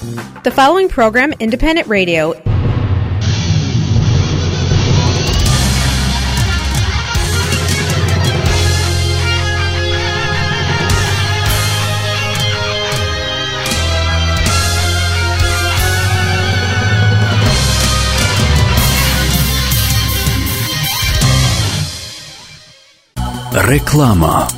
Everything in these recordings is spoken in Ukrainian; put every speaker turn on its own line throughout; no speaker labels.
The following program, Independent Radio.
Реклама.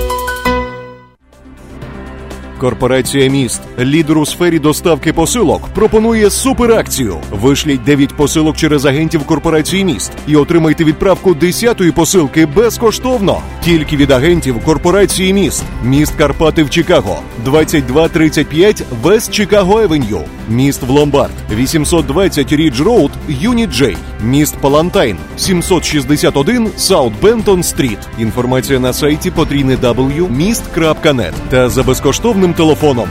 Корпорація «Міст», лідер у сфері доставки посилок, пропонує суперакцію. Вишліть 9 посилок через агентів корпорації «Міст» і отримайте відправку 10-ї посилки безкоштовно. Тільки від агентів корпорації «Міст». Міст Карпати в Чикаго, 2235 Вест Чикаго Евеню. Міст в Ломбард, 820 Рідж Роуд, Юніт Джей. Міст Палантайн, 761 Саут Бентон Стріт. Інформація на сайті www.mist.net та за безкоштовним телефоном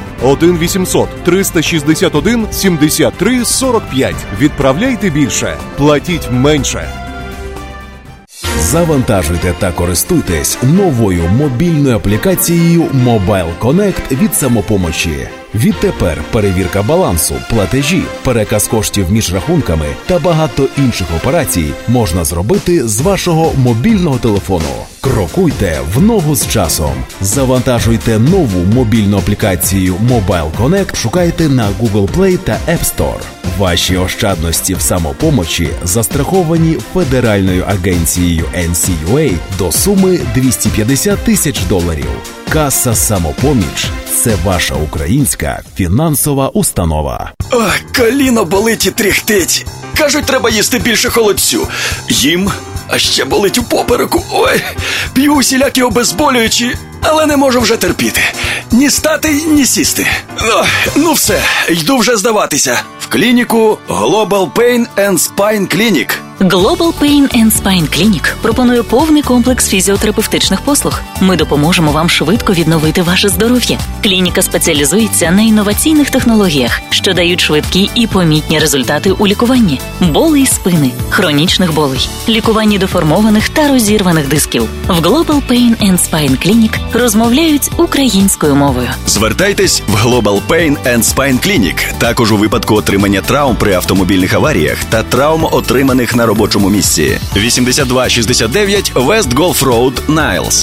1-800-361-73-45. Відправляйте більше, платіть менше.
Завантажуйте та користуйтесь новою мобільною аплікацією Mobile Connect від «Самопомочі». Відтепер перевірка балансу, платежі, переказ коштів між рахунками та багато інших операцій можна зробити з вашого мобільного телефону. Крокуйте в ногу з часом. Завантажуйте нову мобільну аплікацію Mobile Connect, шукайте на Google Play та App Store. Ваші ощадності в «Самопомочі» застраховані Федеральною агенцією NCUA до суми $250 тисяч. Каса «Самопоміч» – це ваша українська фінансова установа.
Ой, коліно болить і тріхтить. Кажуть, треба їсти більше холодцю. Їм, а ще болить у попереку. Ой, п'ю усілякі обезболюючі, але не можу вже терпіти. Ні стати, ні сісти. Ой, ну все, йду вже здаватися. В клініку Global Pain and Spine Clinic.
Global Pain and Spine Clinic пропонує повний комплекс фізіотерапевтичних послуг. Ми допоможемо вам швидко відновити ваше здоров'я. Клініка спеціалізується на інноваційних технологіях, що дають швидкі і помітні результати у лікуванні. Болей спини, хронічних болей, лікуванні деформованих та розірваних дисків. В Global Pain and Spine Clinic розмовляють українською мовою.
Звертайтесь в Global Pain and Spine Clinic. Також у випадку отримання травм при автомобільних аваріях та травм, отриманих на робочому місці. 8269 West Gulf Road, Niles.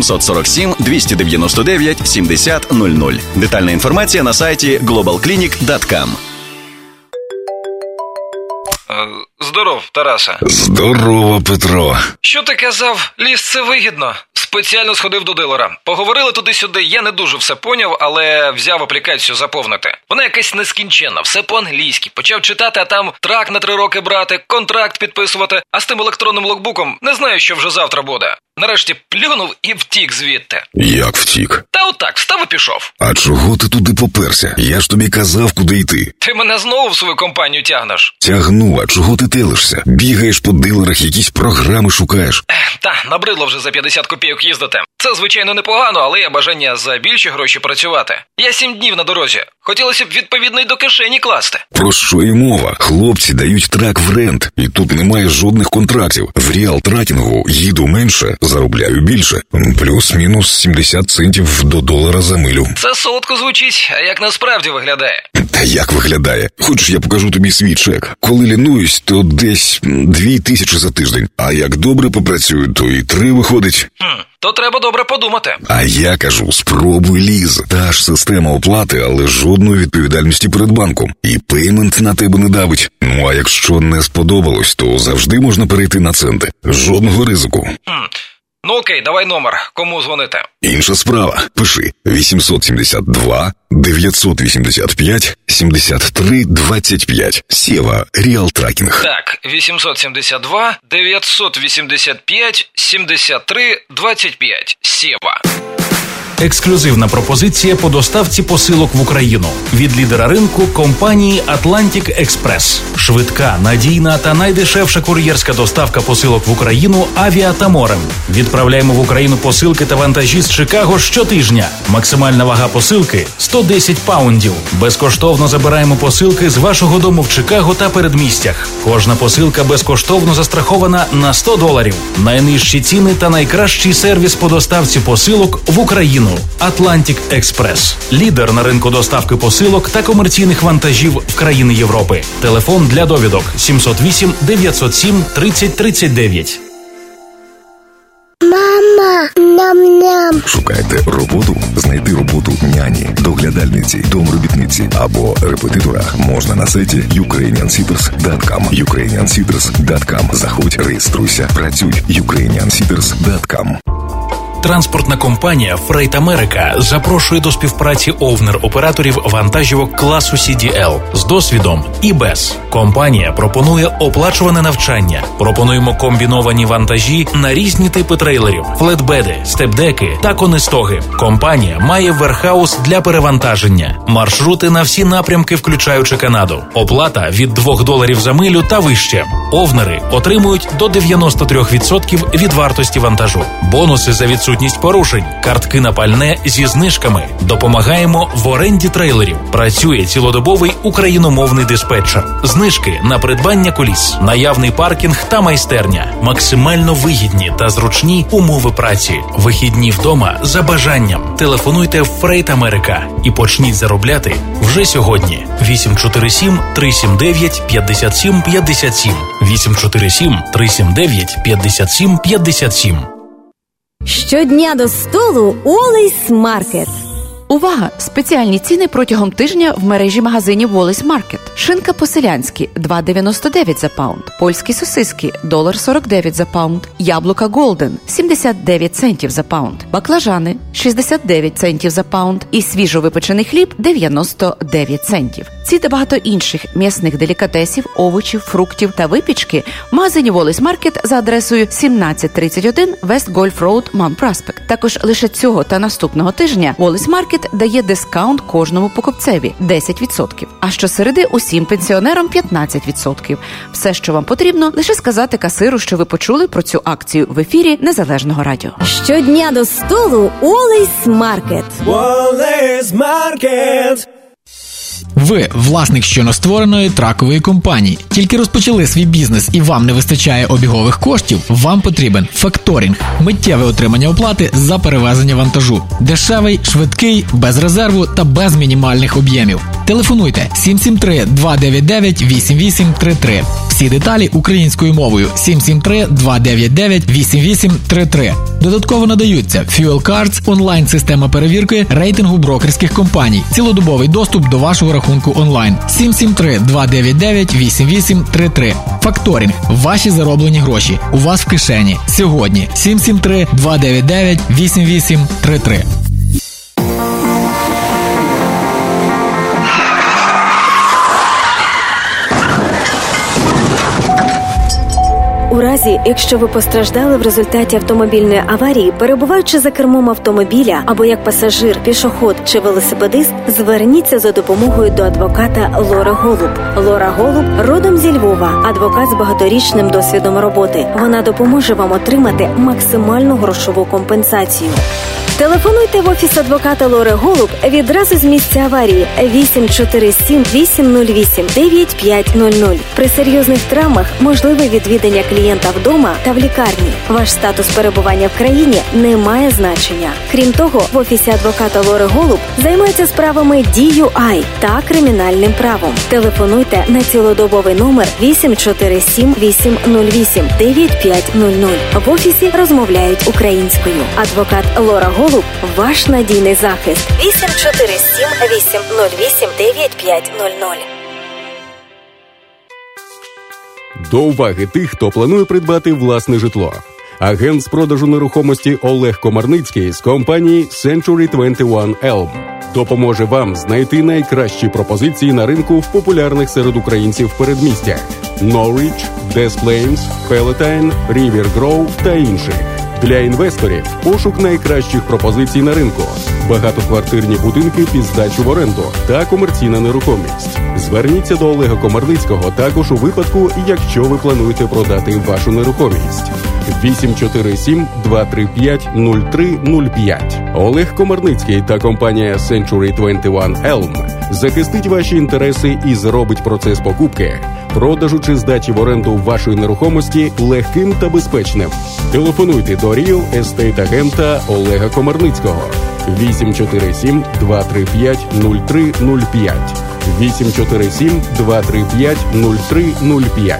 847-299-7000. Детальна інформація на сайті globalclinic.com.
Здоров, Тараса.
Здорово, Петро.
Що ти казав? Ліс це вигідно. Спеціально сходив до дилера. Поговорили туди-сюди, я не дуже все поняв, але взяв аплікацію заповнити. Вона якась нескінченна, все по-англійськи. Почав читати, а там трак на 3 роки брати, контракт підписувати. А з тим електронним логбуком не знаю, що вже завтра буде. Нарешті плюнув і втік звідти.
Як втік?
Та отак, встав і пішов.
А чого ти туди поперся? Я ж тобі казав, куди йти.
Ти мене знову в свою компанію тягнеш.
Тягну, а чого ти телишся? Бігаєш по дилерах, якісь програми шукаєш.
Та, набридло вже за 50 копійок їздити. Це, звичайно, непогано, але є бажання за більші гроші працювати. Я 7 днів на дорозі. Хотілося б відповідно й до кишені класти.
Про що і мова? Хлопці дають трак в рент, і тут немає жодних контрактів. В ріал-тракінгу їду менше, заробляю більше. Плюс-мінус 70 центів до долара за милю.
Це солодко звучить, а як насправді виглядає?
Та як виглядає? Хочеш, я покажу тобі свій чек? Коли лінуюсь, то десь 2000 за тиждень. А як добре попрацюю, то і 3 виходить.
То треба добре подумати.
А я кажу, спробуй Ліз. Та ж система оплати, але жодної відповідальності перед банком. І пеймент на тебе не давить. Ну, а якщо не сподобалось, то завжди можна перейти на центи. Жодного ризику.
Ну окей, давай номер. Кому дзвонити?
Інша справа. Пиши 872 985 73 25. Сєва Ріал-тракінг.
Так, 872 985 73 25. Сєва.
Ексклюзивна пропозиція по доставці посилок в Україну від лідера ринку компанії Atlantic Express. Швидка, надійна та найдешевша кур'єрська доставка посилок в Україну авіа та морем. Відправляємо в Україну посилки та вантажі з Чикаго щотижня. Максимальна вага посилки – 110 паундів. Безкоштовно забираємо посилки з вашого дому в Чикаго та передмістях. Кожна посилка безкоштовно застрахована на $100. Найнижчі ціни та найкращий сервіс по доставці посилок в Україну. Україну. Atlantic Express. Лідер на ринку доставки посилок та комерційних вантажів в країни Європи. Телефон для довідок 708 907 30 39.
Мама, ням-ням.
Шукаєте роботу? Знайти роботу няні, доглядальниці, домробітниці або репетитора можна на сайті ukrainiansitters.com. ukrainiansitters.com. Заходь, реєструйся, працюй. ukrainiansitters.com.
Транспортна компанія Freight America запрошує до співпраці овнер-операторів вантажівок класу CDL з досвідом і без. Компанія пропонує оплачуване навчання. Пропонуємо комбіновані вантажі на різні типи трейлерів, флетбеди, степдеки та конестоги. Компанія має верхаус для перевантаження. Маршрути на всі напрямки, включаючи Канаду. Оплата від $2 за милю та вище. Овнери отримують до 93% від вартості вантажу. Бонуси за відсутність порушень, картки на пальне зі знижками. Допомагаємо в оренді трейлерів. Працює цілодобовий україномовний диспетчер. Знижки на придбання коліс, наявний паркінг та майстерня. Максимально вигідні та зручні умови праці. Вихідні вдома за бажанням. Телефонуйте в Freight America і почніть заробляти вже сьогодні. 847 379 57 57. 847 379 57 57.
Щодня до столу Уоллейс Маркет.
Увага! Спеціальні ціни протягом тижня в мережі магазинів Уоллейс Маркет. Шинка по-селянськи – $2,99 за паунд. Польські сосиски – $1,49 за паунд. Яблука Голден – 79 центів за паунд. Баклажани – 69 центів за паунд. І свіжовипечений хліб – 99 центів. Ці та багато інших м'ясних делікатесів, овочів, фруктів та випічки в магазині Уоллейс Маркет за адресою 1731 West Golf Road, Mount Prospect. Також лише цього та наступного тижня Уоллейс Маркет дає дискаунт кожному покупцеві – 10%. А щосереди усім пенсіонерам – 15%. Все, що вам потрібно, лише сказати касиру, що ви почули про цю акцію в ефірі Незалежного радіо.
Щодня до столу Уоллейс Маркет.
Уоллейс Маркет.
Ви власник щойно створеної тракової компанії. Тільки розпочали свій бізнес і вам не вистачає обігових коштів? Вам потрібен факторинг. Миттєве отримання оплати за перевезення вантажу. Дешевий, швидкий, без резерву та без мінімальних об'ємів. Телефонуйте 773-299-8833. Всі деталі українською мовою 773-299-8833. Додатково надаються Fuel Cards, онлайн-система перевірки, рейтингу брокерських компаній, цілодобовий доступ до вашого рахунку онлайн. 773-299-8833. Факторинг. Ваші зароблені гроші. У вас в кишені. Сьогодні. 773-299-8833.
У разі, якщо ви постраждали в результаті автомобільної аварії, перебуваючи за кермом автомобіля або як пасажир, пішохід чи велосипедист, зверніться за допомогою до адвоката Лори Голуб. Лора Голуб родом зі Львова, адвокат з багаторічним досвідом роботи. Вона допоможе вам отримати максимальну грошову компенсацію. Телефонуйте в офіс адвоката Лори Голуб відразу з місця аварії 847-808-9500. При серйозних травмах можливе відвідання клієнта вдома та в лікарні. Ваш статус перебування в країні не має значення. Крім того, в офісі адвоката Лори Голуб займаються справами DUI та кримінальним правом. Телефонуйте на цілодобовий номер 847-808-9500. В офісі розмовляють українською. Адвокат Лора Голуб – ваш надійний захист. 847-808-9500.
До уваги тих, хто планує придбати власне житло. Агент з продажу нерухомості Олег Комарницький з компанії Century 21 Elm допоможе вам знайти найкращі пропозиції на ринку в популярних серед українців передмістях Norwich, Des Plaines, Palatine, River Grove та інших. Для інвесторів пошук найкращих пропозицій на ринку, багатоквартирні будинки під здачу в оренду та комерційна нерухомість. Зверніться до Олега Комарницького також у випадку, якщо ви плануєте продати вашу нерухомість. 847-235-0305. Олег Комарницький та компанія Century 21 Elm захистить ваші інтереси і зробить процес покупки, продажу чи здачі в оренду вашої нерухомості легким та безпечним. Телефонуйте до Real Estate агента Олега Комарницького 847-235-0305. 847-235-0305.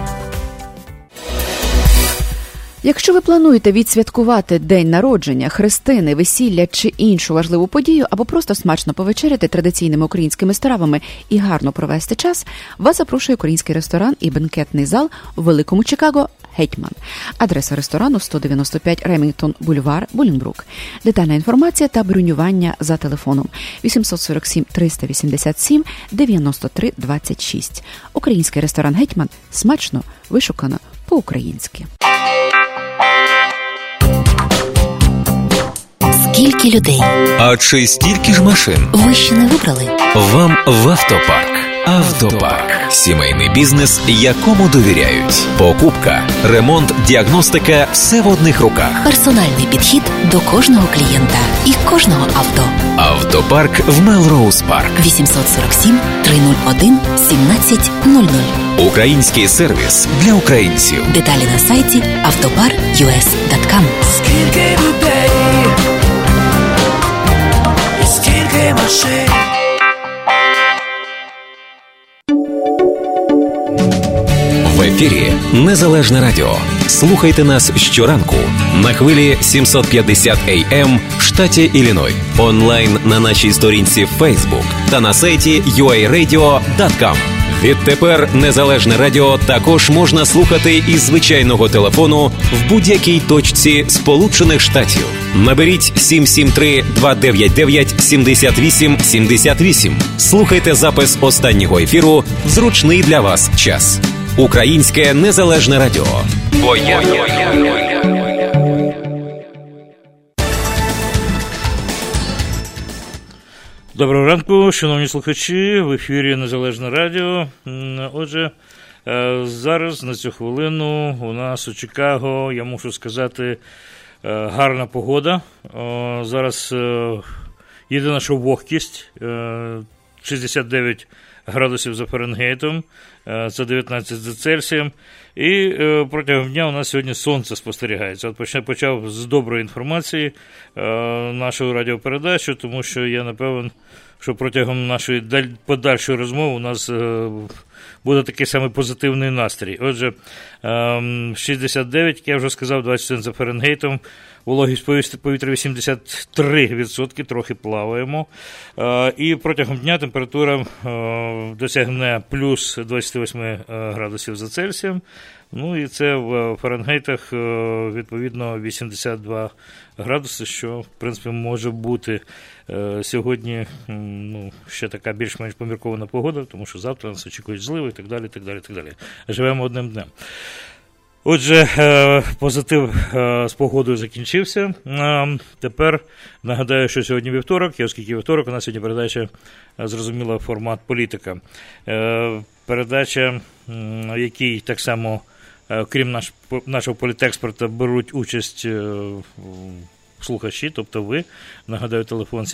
Якщо ви плануєте відсвяткувати день народження, хрестини, весілля чи іншу важливу подію, або просто смачно повечеряти традиційними українськими стравами і гарно провести час, вас запрошує український ресторан і бенкетний зал у Великому Чикаго «Гетьман». Адреса ресторану 195 Ремінгтон Бульвар, Болінбрук. Детальна інформація та бронювання за телефоном 847-387-93-26. Український ресторан «Гетьман» смачно, вишукано, по-українськи.
Скільки людей?
А чи стільки ж машин?
Ви ще не вибрали?
Вам в автопарк. Автопарк. Сімейний бізнес, якому довіряють. Покупка, ремонт, діагностика – все в одних руках.
Персональний підхід до кожного клієнта і кожного авто.
Автопарк в Мелроуз Парк.
847-301-1700.
Український сервіс для українців.
Деталі на сайті автопар.us.com.
Скільки людей, і скільки машин.
В ефірі Незалежне Радіо. Слухайте нас щоранку на хвилі 750 AM в штаті Ілліной. Онлайн на нашій сторінці Facebook та на сайті uaradio.com. Відтепер Незалежне Радіо також можна слухати із звичайного телефону в будь-якій точці Сполучених Штатів. Наберіть 773-299-78-78. Слухайте запис останнього ефіру в зручний для вас час. Українське Незалежне Радіо. Бо я...
Доброго ранку, шановні слухачі, в ефірі Незалежне Радіо. Отже, зараз на цю хвилину у нас у Чикаго, я мушу сказати, гарна погода. Зараз єдина, що вогкість 69 градусів за Фаренгейтом, це 19 за Цельсієм. І протягом дня у нас сьогодні сонце спостерігається. От почав з доброї інформації нашу радіопередачу, тому що я напевен, що протягом нашої подальшої розмови у нас буде такий самий позитивний настрій. Отже, 69, як я вже сказав, 21 за Фаренгейтом, вологість повітря 83%, трохи плаваємо. І протягом дня температура досягне плюс 28 градусів за Цельсієм. Ну і це в Фаренгейтах, відповідно, 82 градуси, що, в принципі, може бути сьогодні ще така більш-менш поміркована погода, тому що завтра нас очікують зливи і так далі, так далі, так далі. Живемо одним днем. Отже, позитив з погодою закінчився. Тепер нагадаю, що сьогодні вівторок, і оскільки вівторок, у нас сьогодні передача, зрозуміла, формат політика. Передача, в якій так само, крім нашого політекспорта, беруть участь слухачі, тобто ви. Нагадаю, телефон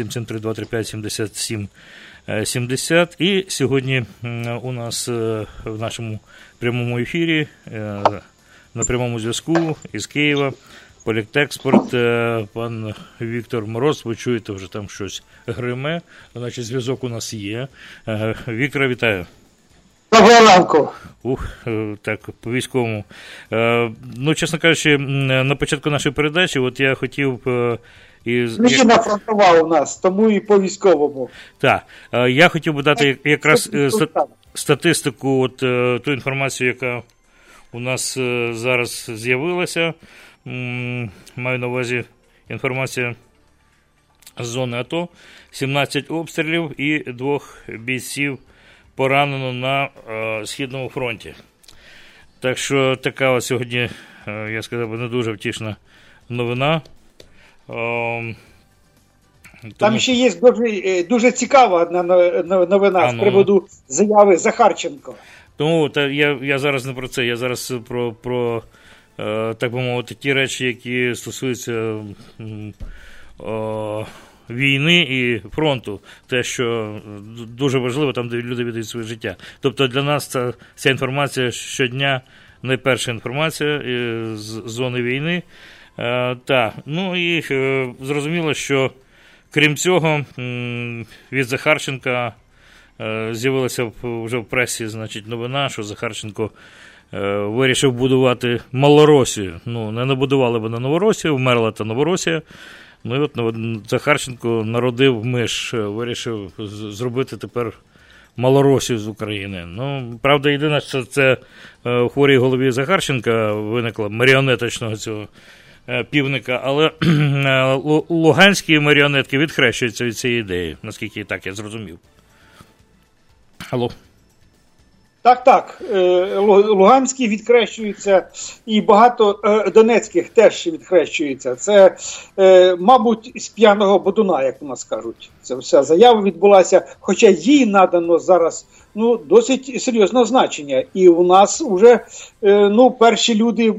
773-235-7770. І сьогодні у нас в нашому прямому ефірі на прямому зв'язку із Києва політекспорт, пан Віктор Мороз. Ви чуєте, вже там щось гриме, значить зв'язок у нас є. Віктора, вітаю.
Доброго ранку.
Так, по-військовому. Ну, чесно кажучи, на початку нашої передачі, от я хотів...
Зміна фронтова у нас, тому і по-військовому.
Так, я хотів би дати якраз статистику, от ту інформацію, яка у нас зараз з'явилася. Маю на увазі інформація з зони АТО. 17 обстрілів і 2 бійців поранено на Східному фронті. Так що така ось сьогодні, я сказав би, не дуже втішна новина.
Там ще є дуже цікава одна новина з приводу заяви Захарченко.
Тому я зараз не про це, я зараз про так би мовити, ті речі, які стосуються війни і фронту, те, що дуже важливо, там, де люди віддають своє життя. Тобто для нас ця інформація щодня найперша інформація з зони війни. Ну і зрозуміло, що Крім цього, від Захарченка з'явилася вже в пресі, значить, новина, що Захарченко вирішив будувати Малоросію. Ну, не набудували б на Новоросію, вмерла та Новоросія. Ну і от Захарченко народив миш, вирішив зробити тепер Малоросію з України. Ну, правда, єдине, що це в хворій голові Захарченка виникло маріонеточного цього півника, але луганські маріонетки відхрещуються від цієї ідеї, наскільки так я зрозумів. Алло.
Так. Луганські відхрещуються і багато донецьких теж відхрещуються. Це, мабуть, з п'яного бодуна, як у нас кажуть. Це вся заява відбулася, хоча їй надано зараз досить серйозне значення. І у нас вже перші люди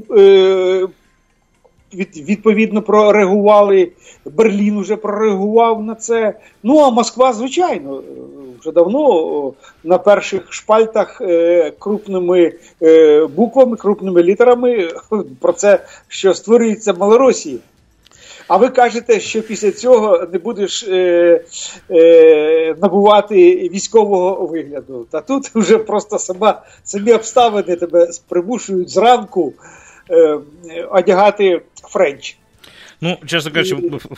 відповідно прореагували, Берлін вже прореагував на це. Ну, а Москва, звичайно, вже давно на перших шпальтах крупними буквами, крупними літерами про це, що створюється Малоросія. А ви кажете, що після цього не будеш набувати військового вигляду. Та тут вже просто самі обставини тебе примушують зранку одягати френч.
Ну, чесно кажучи,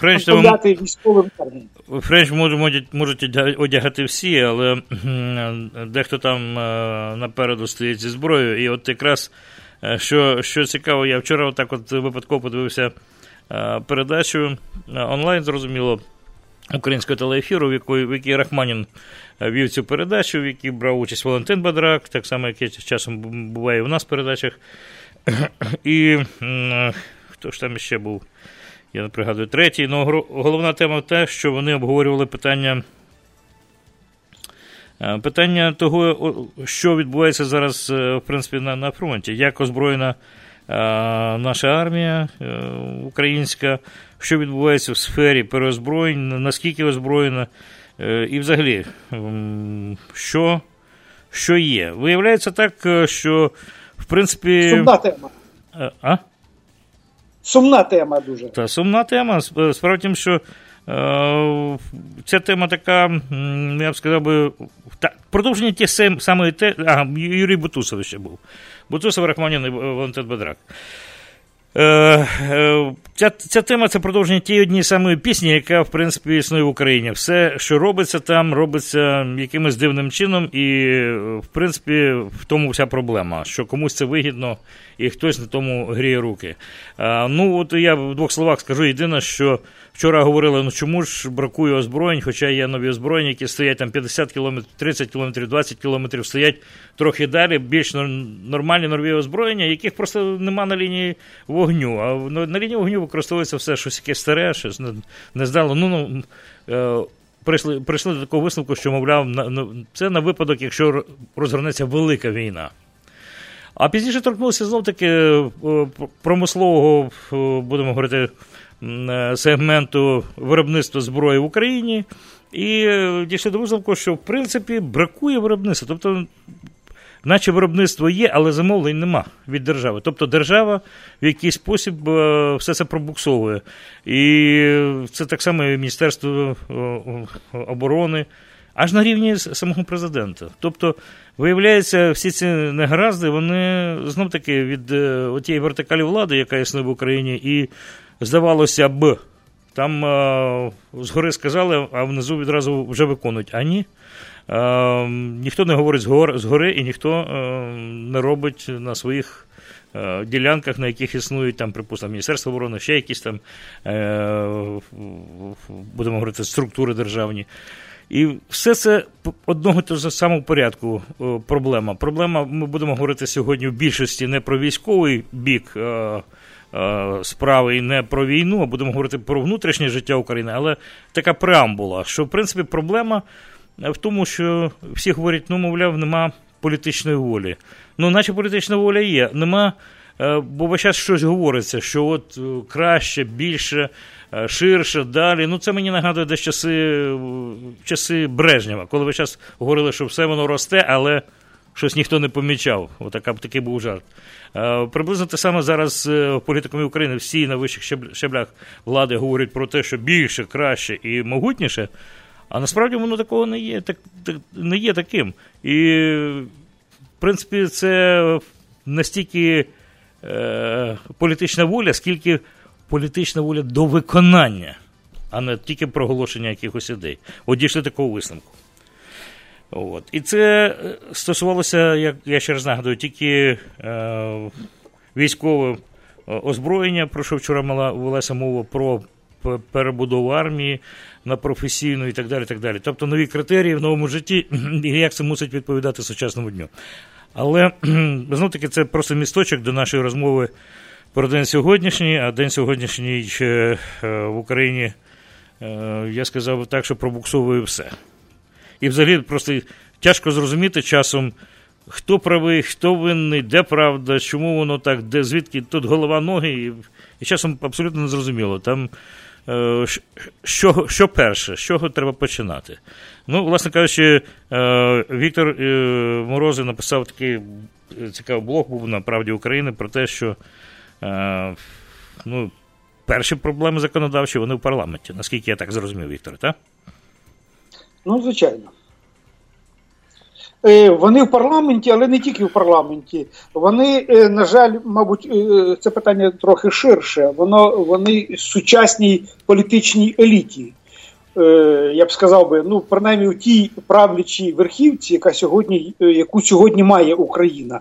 френч можуть одягати всі, але дехто там напереду стоїть зі зброєю. І от якраз, що цікаво, я вчора отак от випадково подивився передачу онлайн, зрозуміло, українського телеефіру, в якій Рахманін вів цю передачу, в якій брав участь Валентин Бадрак, так само, як часом буває у нас в передачах. І хто ж там ще був? Я не пригадую, третій. Ну, головна тема те, що вони обговорювали питання того, що відбувається зараз, в принципі, на фронті. Як озброєна наша армія українська, що відбувається в сфері переозброєнь, наскільки озброєна, і взагалі, що є. Виявляється так, що, в принципі...
Сумна тема. Сумна тема дуже.
Та, сумна тема. Справа в тім, що ця тема така, я б сказав би, продовження ті самої Юрій Бутусов ще був. Бутусов, Рахманін і Валентин Бадрак. Ця тема – це продовження тієї однієї самої пісні, яка, в принципі, існує в Україні. Все, що робиться там, робиться якимось дивним чином, і, в принципі, в тому вся проблема, що комусь це вигідно, і хтось на тому гріє руки. Ну, от я в двох словах скажу єдине, що вчора говорили, чому ж бракує озброєнь, хоча є нові озброєння, які стоять там 50 кілометрів, 30 кілометрів, 20 кілометрів, стоять трохи далі, більш нормальні нові озброєння, яких просто нема на лінії вогню. А на лінії вогню використовується все, щось яке старе, щось не здало. Прийшли до такого висновку, що, мовляв, це на випадок, якщо розгорнеться велика війна. А пізніше торкнулося знов-таки промислового, будемо говорити, сегменту виробництва зброї в Україні, і дійшли до висновку, що, в принципі, бракує виробництва. Тобто, наче виробництво є, але замовлень нема від держави. Тобто, держава в якийсь спосіб все це пробуксовує. І це так само і Міністерство оборони, аж на рівні самого президента. Тобто, виявляється, всі ці негаразди, вони знов-таки від тієї вертикалі влади, яка існує в Україні, і здавалося б, там згори сказали, а внизу відразу вже виконують. А ні. Ніхто не говорить згори, і ніхто не робить на своїх ділянках, на яких існують, там, припустимо, Міністерство оборони, ще якісь там, будемо говорити, структури державні. І все це одного того самого порядку проблема. Проблема, ми будемо говорити сьогодні в більшості не про військовий бік справи і не про війну, а будемо говорити про внутрішнє життя України, але така преамбула, що, в принципі, проблема в тому, що всі говорять, мовляв, нема політичної волі. Наче політична воля є, нема, бо весь час щось говориться, що от краще, більше, ширше, далі. Це мені нагадує десь часи Брежнєва, коли весь час говорили, що все воно росте, але щось ніхто не помічав. Такий був жарт. Приблизно те саме зараз політиками України. Всі на вищих щеблях влади говорять про те, що більше, краще і могутніше, а насправді воно такого не є таким. І, в принципі, це настільки політична воля, скільки політична воля до виконання, а не тільки проголошення якихось ідей. От дійшли такого висновку. І це стосувалося, як я ще раз нагадую, тільки військове озброєння, про що вчора велася мова, про перебудову армії на професійну і так далі, так далі. Тобто нові критерії в новому житті, і як це мусить відповідати сучасному дню. Але, знов-таки, це просто місточок до нашої розмови про день сьогоднішній, а день сьогоднішній в Україні, я сказав так, що пробуксовує все. І взагалі просто тяжко зрозуміти часом, хто правий, хто винний, де правда, чому воно так, де, звідки, тут голова, ноги, і часом абсолютно не зрозуміло. Там, що перше, з чого треба починати. Власне кажучи, Віктор Морозов написав такий цікавий блог, був на «Правді України», про те, що перші проблеми законодавчі, вони в парламенті. Наскільки я так зрозумів, Віктор, так?
Звичайно. Вони в парламенті, але не тільки в парламенті. Вони, на жаль, мабуть, це питання трохи ширше. Вони сучасній політичній еліті. Я б сказав принаймні у тій правлячій верхівці, яку сьогодні має Україна.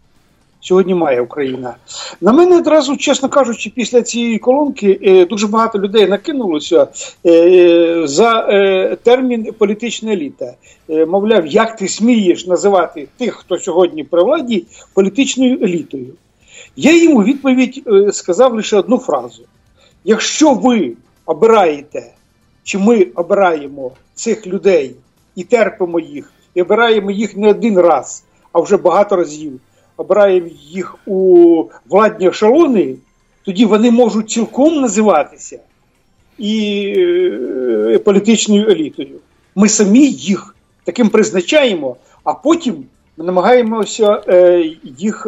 На мене одразу, чесно кажучи, після цієї колонки дуже багато людей накинулося за термін політична еліта. Мовляв, як ти смієш називати тих, хто сьогодні при владі, політичною елітою? Я їм у відповідь сказав лише одну фразу. Якщо ви обираєте, чи ми обираємо цих людей і терпимо їх, і обираємо їх не один раз, а вже багато разів, обираємо їх у владні ешелони, тоді вони можуть цілком називатися і політичною елітою. Ми самі їх таким призначаємо, а потім ми намагаємося їх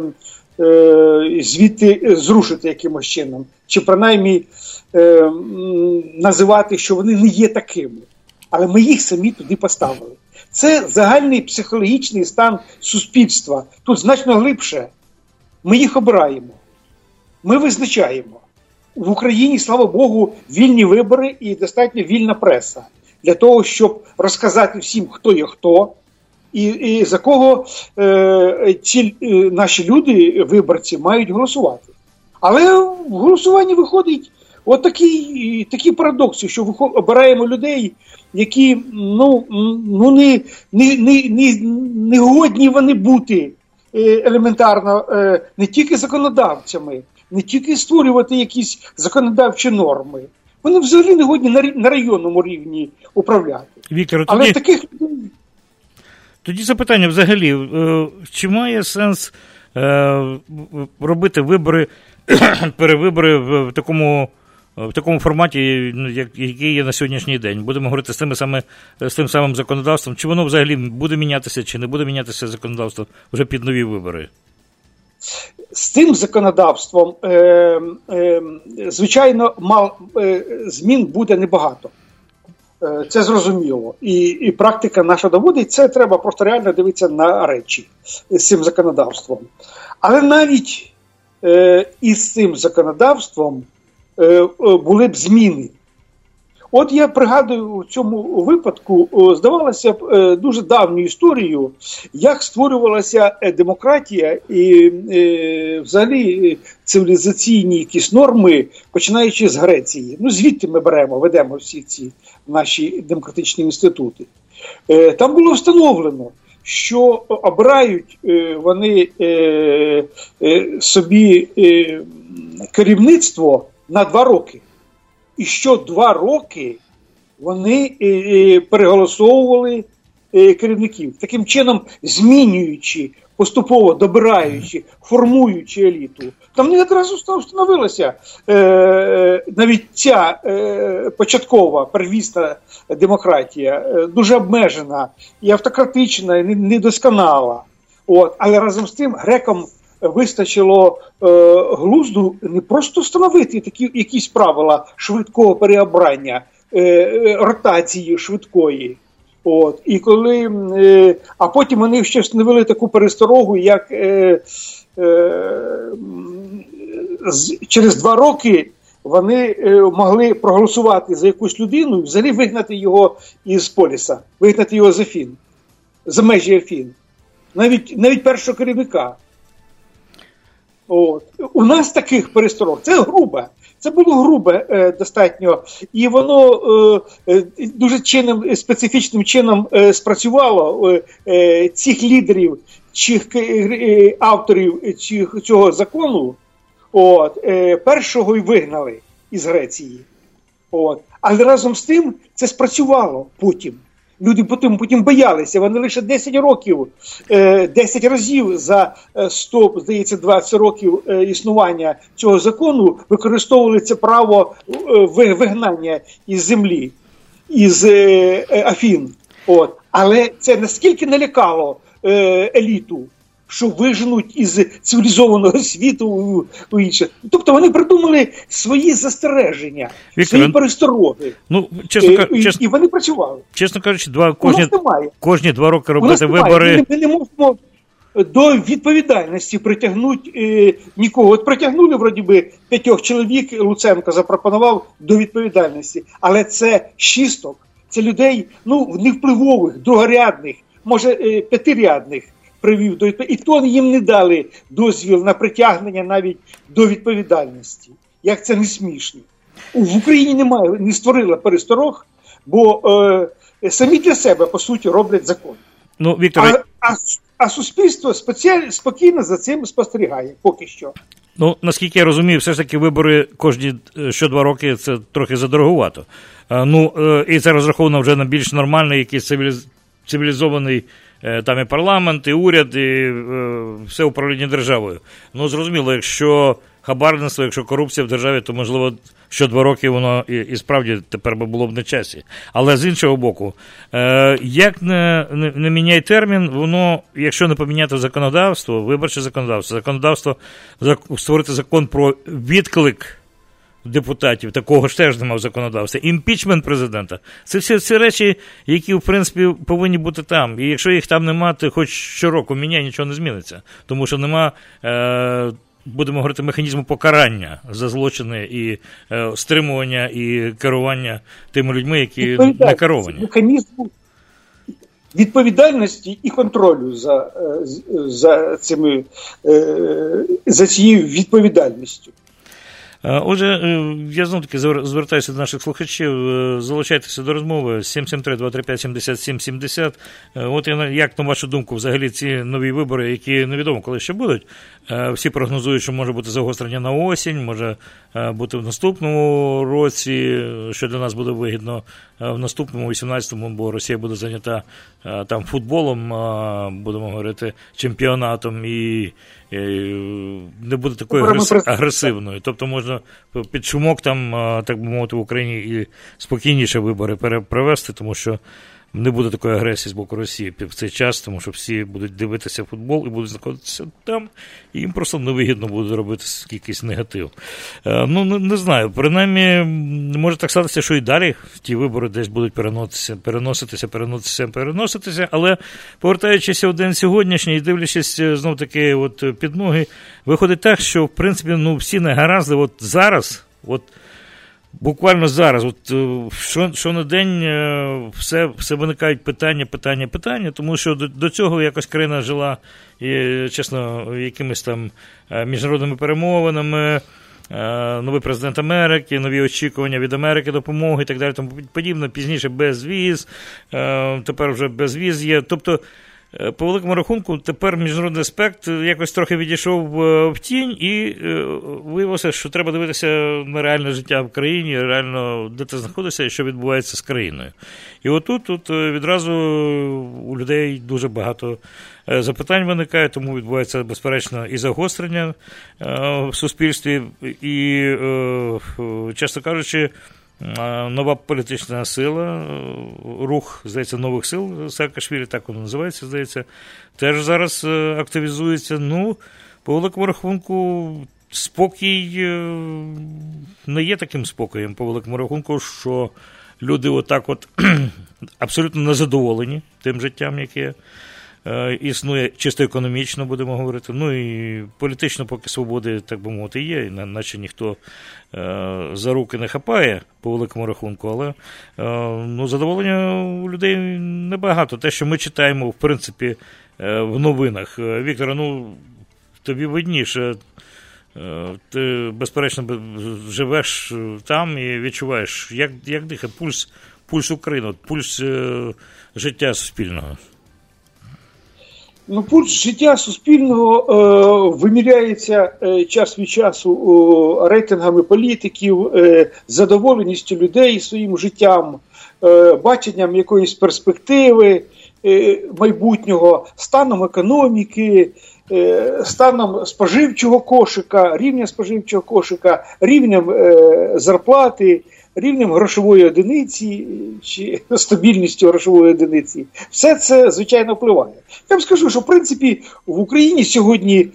звідти зрушити якимось чином. Чи принаймні називати, що вони не є такими. Але ми їх самі туди поставили. Це загальний психологічний стан суспільства. Тут значно глибше. Ми їх обираємо. Ми визначаємо. В Україні, слава Богу, вільні вибори і достатньо вільна преса. Для того, щоб розказати всім, хто є хто, і за кого ці наші люди, виборці, мають голосувати. Але в голосуванні виходить такі парадокси, що обираємо людей, які не годні вони бути елементарно не тільки законодавцями, не тільки створювати якісь законодавчі норми. Вони взагалі не годні на районному рівні управляти.
Віктор,
але таких людей...
Тоді запитання взагалі, чи має сенс робити перевибори в такому форматі, який є на сьогоднішній день? Будемо говорити з тим самим законодавством. Чи воно взагалі буде мінятися, чи не буде мінятися законодавство вже під нові вибори?
З тим законодавством, звичайно, змін буде небагато. Це зрозуміло. І практика наша доводить, це треба просто реально дивитися на речі з цим законодавством. Але навіть із цим законодавством були б зміни. От я пригадую у цьому випадку, здавалося б, дуже давню історію, як створювалася демократія і взагалі цивілізаційні якісь норми, починаючи з Греції. Звідти ми ведемо всі ці наші демократичні інститути. Там було встановлено, що обирають вони собі керівництво на 2 роки. І що 2 роки вони переголосовували керівників, таким чином змінюючи, поступово добираючи, формуючи еліту. Там не одразу встановилася навіть ця початкова первісна демократія, дуже обмежена і автократична, і недосконала. Але разом з тим грекам вистачило глузду не просто встановити такі якісь правила швидкого переобрання, ротації швидкої. І коли, а потім вони ще встановили таку пересторогу, як через 2 роки вони могли проголосувати за якусь людину і взагалі вигнати його із поліса, вигнати його з Афін, за межі Афін. Навіть першого керівника. У нас таких пересторог. Це грубе. Це було грубе достатньо. І воно дуже специфічним чином спрацювало. Цих лідерів, цих авторів цього закону, першого й вигнали із Греції. Але разом з тим це спрацювало потім. Люди потім боялися, вони лише 10 років, 10 разів за 20 років існування цього закону використовували це право вигнання із землі, із Афін. Але це наскільки налякало еліту, що виженуть із цивілізованого світу у інше. Тобто вони придумали свої застереження, свої перестороги. І вони працювали.
Чесно кажучи, кожні 2 роки робити вибори.
Ми не можемо до відповідальності притягнути нікого. Притягнули, вроді би, 5 чоловік, Луценко запропонував до відповідальності. Але це шісток, це людей, невпливових, другорядних, може 5-рядних. Привів до і то їм не дали дозвіл на притягнення навіть до відповідальності. Як це не смішно. В Україні не створила пересторог, бо самі для себе, по суті, роблять закон. А суспільство спокійно за цим спостерігає, поки що.
Наскільки я розумію, все ж таки вибори кожні що 2 роки – це трохи задорогувато. І це розраховано вже на більш нормальний, якийсь цивілізований там і парламент, і уряд, і все управління державою. Зрозуміло, якщо хабарництво, якщо корупція в державі, то, можливо, що 2 роки воно і справді тепер би було б на часі. Але з іншого боку, як не міняй термін, воно, якщо не поміняти законодавство, виборче законодавство, створити закон про відклик депутатів, такого ж теж немає в законодавстві. Імпічмент президента. Це всі речі, які, в принципі, повинні бути там. І якщо їх там нема, то хоч щороку міняй, нічого не зміниться. Тому що нема, будемо говорити, механізму покарання за злочини і стримування і керування тими людьми, які не керовані.
Механізму відповідальності і контролю за цією відповідальністю.
Отже, я знову-таки звертаюся до наших слухачів, залучайтеся до розмови 773-235-7770. От як, на вашу думку, взагалі ці нові вибори, які невідомо коли ще будуть, всі прогнозують, що може бути загострення на осінь, може бути в наступному році, що для нас буде вигідно в наступному, 18-му, бо Росія буде зайнята там футболом, будемо говорити, чемпіонатом, і не буде такою агресивною. Тобто можна під шумок там, так би мовити, в Україні і спокійніше вибори провести, тому що не буде такої агресії з боку Росії в цей час, тому що всі будуть дивитися футбол і будуть знаходитися там, і їм просто невигідно буде робити якийсь негатив. Не знаю, принаймні, може так статися, що і далі ті вибори десь будуть переноситися, але повертаючись у день сьогоднішній і дивлячись знов-таки під ноги, виходить так, що, в принципі, всі негаразди зараз, буквально зараз, що на день все виникають питання, тому що до цього якось країна жила, чесно, якимись там міжнародними перемовинами, новий президент Америки, нові очікування від Америки, допомоги і так далі, тому подібне, пізніше безвіз, тепер вже безвіз є, тобто по великому рахунку, тепер міжнародний аспект якось трохи відійшов в тінь, і виявилося, що треба дивитися на реальне життя в країні, реально, де ти знаходишся і що відбувається з країною. І отут відразу у людей дуже багато запитань виникає, тому відбувається, безперечно, і загострення в суспільстві, і, чесно кажучи, нова політична сила, рух, здається, нових сил Саакашвілі, так воно називається, здається, теж зараз активізується. Ну, по великому рахунку, спокій не є таким спокоєм, по великому рахунку, що люди отак от абсолютно незадоволені тим життям, яке існує, чисто економічно, будемо говорити. Ну і політично поки свободи, так би мовити, є, наче ніхто за руки не хапає, по великому рахунку, але задоволення у людей небагато. Те, що ми читаємо, в принципі, в новинах. Віктора, тобі видніше, ти, безперечно, живеш там і відчуваєш, як дихає пульс України, пульс життя суспільного.
Пульс життя суспільного виміряється час від часу рейтингами політиків, задоволеністю людей своїм життям, баченням якоїсь перспективи майбутнього, станом економіки, станом споживчого кошика, рівня споживчого кошика, рівнем зарплати, рівнем грошової одиниці чи стабільністю грошової одиниці. Все це, звичайно, впливає. Я вам скажу, що, в принципі, в Україні сьогодні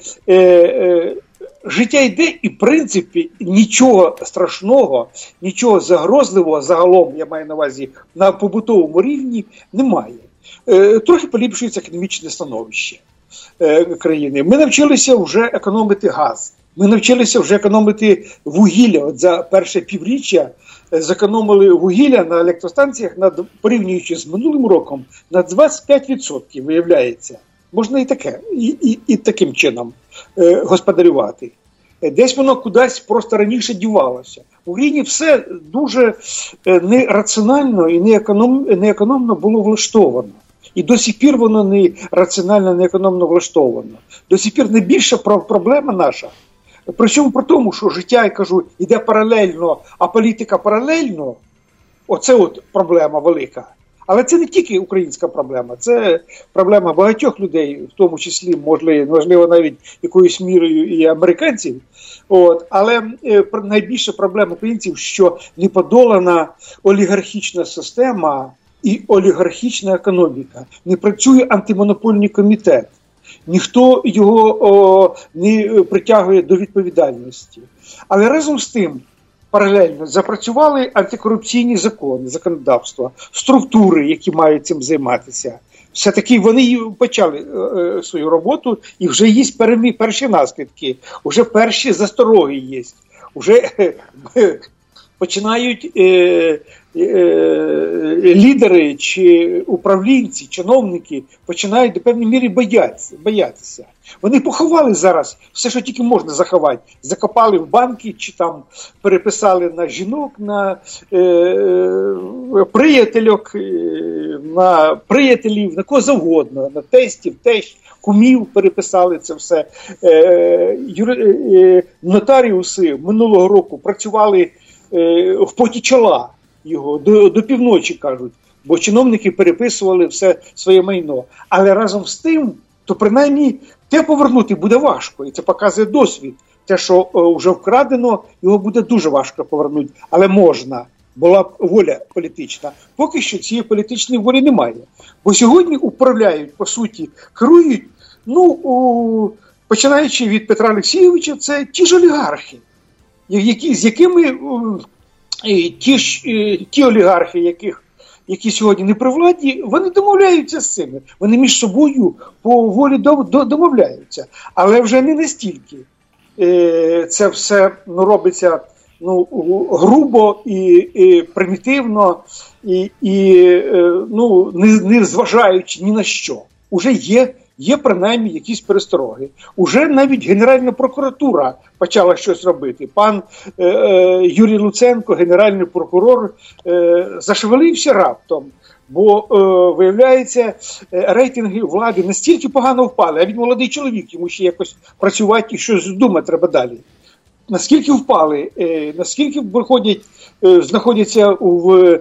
життя йде і, в принципі, нічого страшного, нічого загрозливого загалом, я маю на увазі, на побутовому рівні немає. Трохи поліпшується економічне становище країни. Ми навчилися вже економити газ. Ми навчилися вже економити вугілля. От за перше півріччя зекономили вугілля на електростанціях, порівнюючи з минулим роком, на 25%, виявляється. Можна і таке, і таким чином господарювати. Десь воно кудись просто раніше дівалося. В Україні все дуже нераціонально і неекономно було влаштовано. І до сих пір воно не раціонально, не економно влаштовано. До сих пір найбільша проблема наша. Причому при тому, що життя, я кажу, йде паралельно, а політика паралельно, оце от проблема велика. Але це не тільки українська проблема, це проблема багатьох людей, в тому числі, можливо, навіть якоюсь мірою і американців. Але найбільша проблема українців, що не подолана олігархічна система і олігархічна економіка. Не працює антимонопольний комітет. Ніхто його не притягує до відповідальності. Але разом з тим, паралельно запрацювали антикорупційні закони, законодавства, структури, які мають цим займатися. Все-таки вони почали свою роботу, і вже є перші наслідки, вже перші застороги є. Вже починають лідери чи управлінці, чиновники починають до певної міри боятися. Вони поховали зараз все, що тільки можна заховати. Закопали в банки чи там переписали на жінок, на приятельок, на приятелів, на кого завгодно, на тестів, тещ, кумів переписали це все. Нотаріуси минулого року працювали в поті чола його, до півночі, кажуть, бо чиновники переписували все своє майно. Але разом з тим, то принаймні те повернути буде важко, і це показує досвід. Те, що вже вкрадено, його буде дуже важко повернути, але можна. Була б воля політична. Поки що цієї політичної волі немає. Бо сьогодні управляють, по суті, керують, починаючи від Петра Олексійовича, це ті ж олігархи, з якими ті олігархи, які сьогодні не при владі, вони домовляються з цими. Вони між собою по волі домовляються. Але вже не настільки. Це все робиться грубо і примітивно, не зважаючи ні на що. Уже є принаймні якісь перестороги. Уже навіть Генеральна прокуратура почала щось робити. Пан Юрій Луценко, генеральний прокурор, зашевелився раптом, бо, виявляється, рейтинги влади настільки погано впали, а він молодий чоловік, йому ще якось працювати і щось думати треба далі. Наскільки впали, наскільки знаходяться в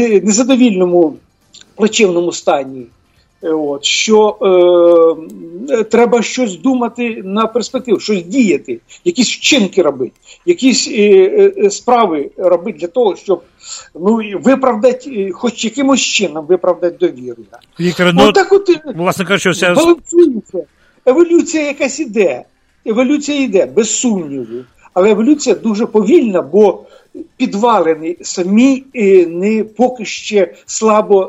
незадовільному плачевному стані, що треба щось думати на перспективу, щось діяти, якісь вчинки робити, якісь справи робити для того, щоб виправдати, хоч якимось чином виправдати довіру.
Віктор, власне кажучи,
еволюція якась іде. Еволюція йде, без сумніву. Але еволюція дуже повільна, бо підвалини самі поки ще слабо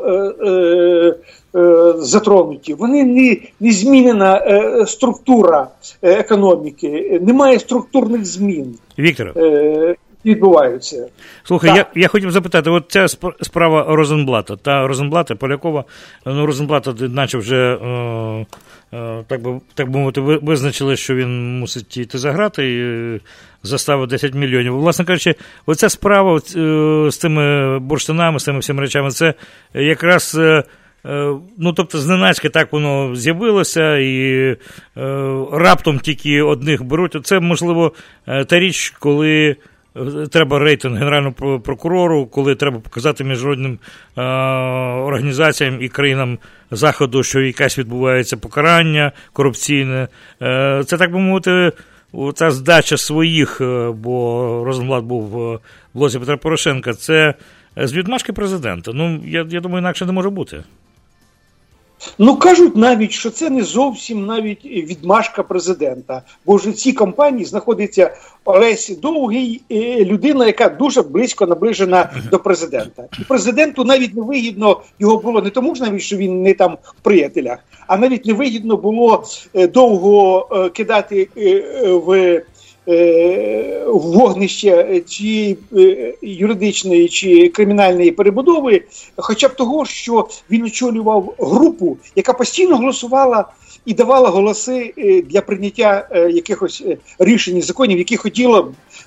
затронуті. Вони не змінена структура економіки, немає структурних змін.
Віктор,
відбуваються.
Слухай, я хотів запитати, от ця справа Розенблата, Розенблата, Полякова, Розенблата наче вже, так би мовити, визначили, що він мусить йти за грати, і заставу 10 мільйонів. Власне кажучи, оця справа з тими бурштинами, з тими всіми речами, це якраз, тобто зненацька так воно з'явилося, і раптом тільки одних беруть. Це, можливо, та річ, коли треба рейтинг Генеральному прокурору, коли треба показати міжнародним організаціям і країнам Заходу, що якась відбувається покарання корупційне. Це, так би мовити, ця здача своїх, бо Розенблат був в блоці Петра Порошенка, це з відмашки президента. Я думаю, інакше не може бути.
Кажуть навіть, що це не зовсім навіть відмашка президента, бо ж в цій компанії знаходиться Олесь Довгий, людина, яка дуже близько наближена до президента. І президенту навіть не вигідно його було не тому ж навіть, що він не там в приятелях, а навіть не вигідно було довго кидати в вогнище чи юридичної, чи кримінальної перебудови, хоча б того, що він очолював групу, яка постійно голосувала і давала голоси для прийняття якихось рішень і законів, які хотіла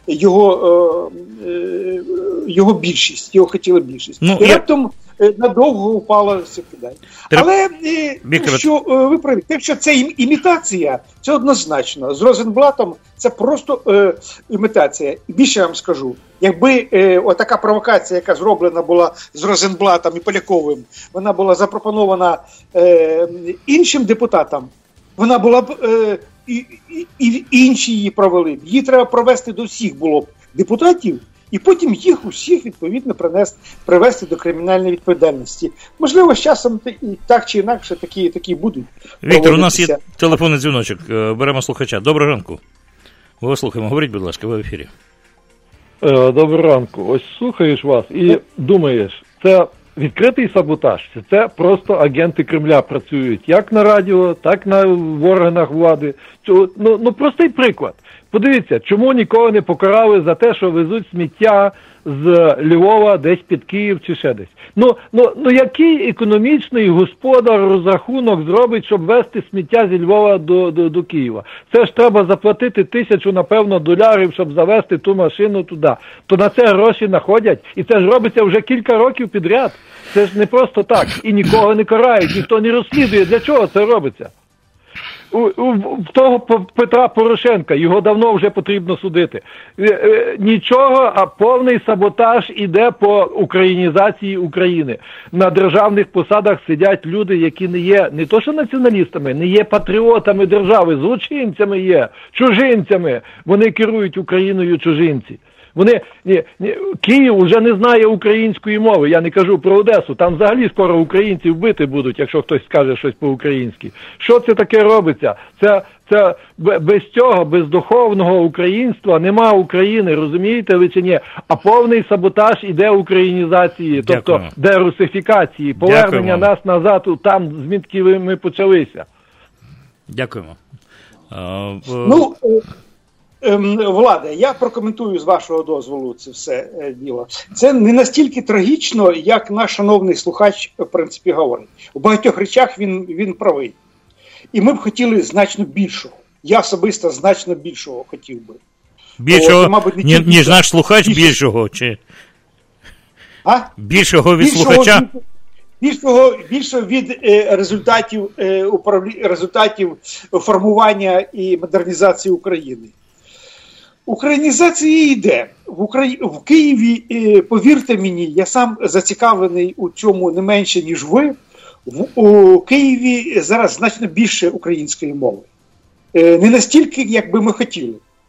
його більшість, його хотіла більшість. І раптом надовго упала це питання. Але що ви праві, що це імітація, це однозначно. З Розенблатом це просто імітація. І більше я вам скажу, якби отака провокація, яка зроблена була з Розенблатом і Поляковим, вона була запропонована іншим депутатам, вона була б і інші її провели. Її треба провести до всіх було б депутатів, і потім їх усіх, відповідно, привести до кримінальної відповідальності. Можливо, з часом так чи інакше такі будуть.
Віктор, у нас є телефонний дзвіночок. Беремо слухача. Доброго ранку. Ви слухаємо. Говоріть, будь ласка, ви в ефірі.
Доброго ранку. Ось слухаєш вас і думаєш, це відкритий саботаж, це просто агенти Кремля працюють як на радіо, так в органах влади. Простий приклад. Подивіться, чому нікого не покарали за те, що везуть сміття з Львова десь під Київ чи ще десь. Який економічний господар розрахунок зробить, щоб везти сміття зі Львова до Києва? Це ж треба заплатити 1000, напевно, $, щоб завезти ту машину туди. То на це гроші находять, і це ж робиться вже кілька років підряд. Це ж не просто так. І нікого не карають, ніхто не розслідує, для чого це робиться. У того Петра Порошенка, його давно вже потрібно судити. Нічого, а повний саботаж іде по українізації України. На державних посадах сидять люди, які не є не то що націоналістами, не є патріотами держави, злочинцями є, чужинцями. Вони керують Україною чужинці. Київ вже не знає української мови, я не кажу про Одесу, там взагалі скоро українців бити будуть, якщо хтось скаже щось по-українськи. Що це таке робиться? Це без цього, без духовного українства нема України, розумієте ви чи ні? А повний саботаж іде українізації, тобто дерусифікації, повернення нас назад там, звідки ми почалися.
Дякуємо.
Влада, я прокоментую з вашого дозволу це все діло. Це не настільки трагічно, як наш шановний слухач, в принципі, говорить. У багатьох речах він правий. І ми б хотіли значно більшого. Я особисто значно більшого хотів би.
Більшого, ніж наш слухач більшого? Чи? Більшого від слухача?
Більшого від результатів формування і модернізації України. Українізація йде. В Києві, повірте мені, я сам зацікавлений у цьому не менше, ніж ви, У Києві зараз значно більше української мови. Не настільки, як би ми хотіли.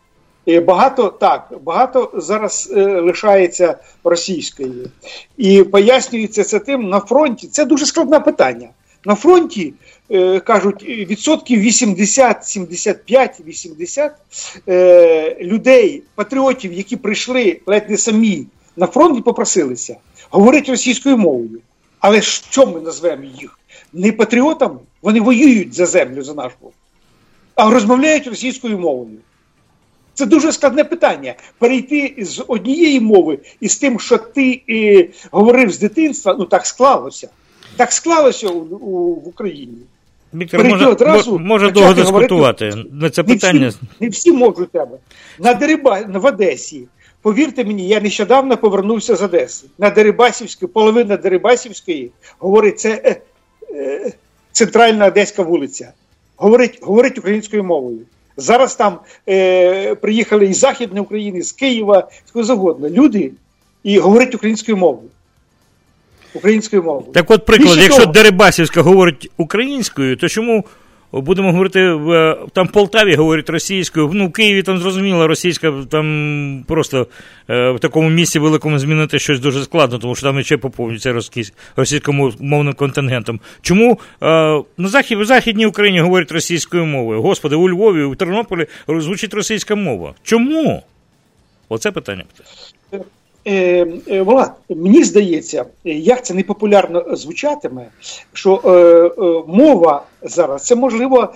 Багато зараз лишається російської. І пояснюється це тим, на фронті, це дуже складне питання. На фронті, кажуть, відсотків 80, 75, 80 людей, патріотів, які прийшли ледь не самі на фронт і попросилися, говорять російською мовою. Але що ми назвемо їх? Не патріотами, вони воюють за землю, за нашу, а розмовляють російською мовою. Це дуже складне питання. Перейти з однієї мови і з тим, що ти говорив з дитинства, так склалося. Так склалося в Україні.
Віктор, може довго дискутувати на це питання.
Не всі можуть тебе. В Одесі, повірте мені, я нещодавно повернувся з Одеси. На Дерибасівській, половина Дерибасівської говорить, це центральна Одеська вулиця. Говорить українською мовою. Зараз там приїхали із Західної України, з Києва, з кого завгодно. Люди і говорять українською мовою.
Так от приклад, якщо Дерибасівська говорить українською, то чому будемо говорити, там в Полтаві говорять російською, в Києві там зрозуміло, російська, там просто в такому місці великому змінити щось дуже складно, тому що там ще поповнюється російськомовним контингентом. Чому в Західній Україні говорять російською мовою? Господи, у Львові, у Тернополі звучить російська мова. Чому? Оце питання.
Влад, мені здається, як це непопулярно звучатиме, що мова зараз, це можливо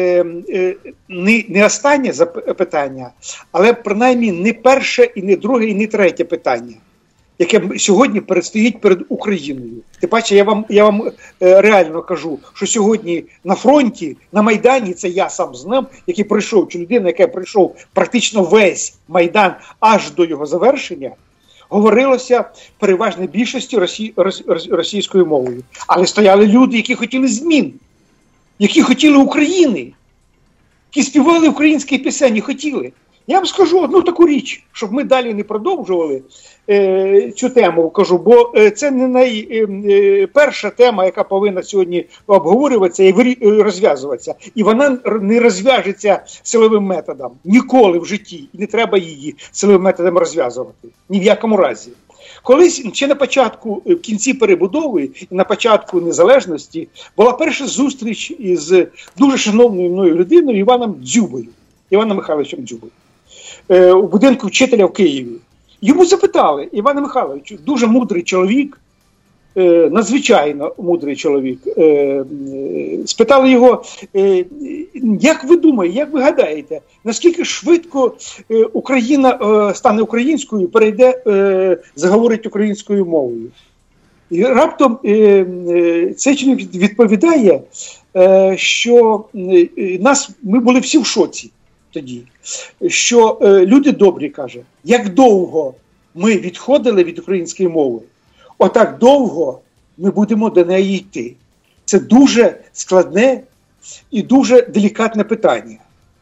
не останнє питання, але принаймні не перше, і не друге, і не третє питання, яке сьогодні передстоїть перед Україною. Тим паче, я вам реально кажу, що сьогодні на фронті, на Майдані, це я сам з ним, який пройшов, чи людина, яка пройшов практично весь Майдан аж до його завершення, говорилося в переважній більшості російською мовою. Але стояли люди, які хотіли змін, які хотіли України, які співали українські пісені, хотіли. Я вам скажу одну таку річ, щоб ми далі не продовжували цю тему, кажу, бо це не найперша тема, яка повинна сьогодні обговорюватися і розв'язуватися. І вона не розв'яжеться силовим методом. Ніколи в житті. І не треба її силовим методом розв'язувати. Ні в якому разі. Колись, ще на початку, в кінці перебудови і на початку незалежності, була перша зустріч із дуже шановною мною людиною Іваном Дзюбою. Іваном Михайловичем Дзюбою. У будинку вчителя в Києві. Йому запитали, Іване Михайловичу, дуже мудрий чоловік, надзвичайно мудрий чоловік, спитали його, як ви думаєте, як ви гадаєте, наскільки швидко Україна стане українською, перейде, заговорить українською мовою? І раптом цей чоловік відповідає, що ми були всі в шоці тоді, що люди добрі, каже, як довго ми відходили від української мови, отак довго ми будемо до неї йти. Це дуже складне і дуже делікатне питання.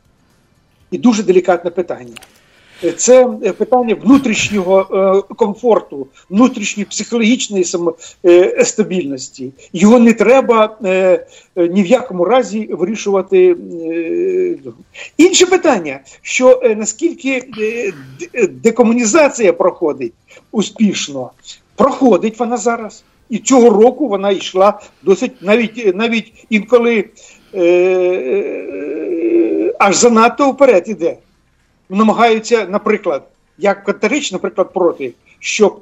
Це питання внутрішнього комфорту, внутрішньої психологічної стабільності. Його не треба ні в якому разі вирішувати. Інше питання, що наскільки декомунізація проходить успішно. Проходить вона зараз. І цього року вона йшла досить, навіть інколи аж занадто вперед іде. Намагаються, наприклад, як категорично, наприклад, проти, щоб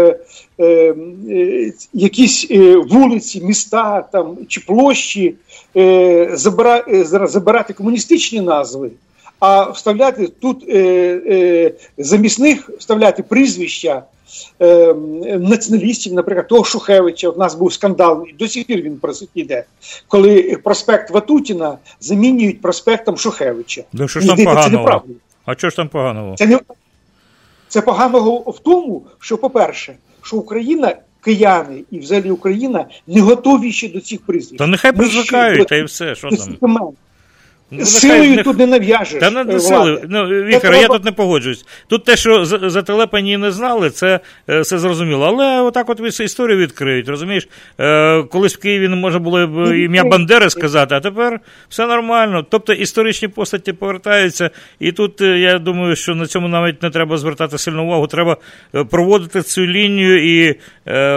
якісь вулиці, міста там, чи площі забирати комуністичні назви, а вставляти тут замість них вставляти прізвища націоналістів, наприклад, того Шухевича. У нас був скандал, до сих пір він йде, коли проспект Ватутіна замінюють проспектом Шухевича.
Ну, що ж там поганого? А що ж там поганого?
Це поганого в тому, що, по-перше, що Україна, кияни і взагалі Україна не готові ще до цих прізвищ.
Та нехай призвикають, та і все, що там.
Силою тут не нав'яжеш.
Та не сили. Віктор, я тут не погоджуюсь. Тут те, що зателепані не знали, це все зрозуміло. Але отак от історію відкриють, розумієш? Колись в Києві не можна було ім'я Бандери сказати, а тепер все нормально. Тобто історичні постаті повертаються, і тут, я думаю, що на цьому навіть не треба звертати сильну увагу. Треба проводити цю лінію і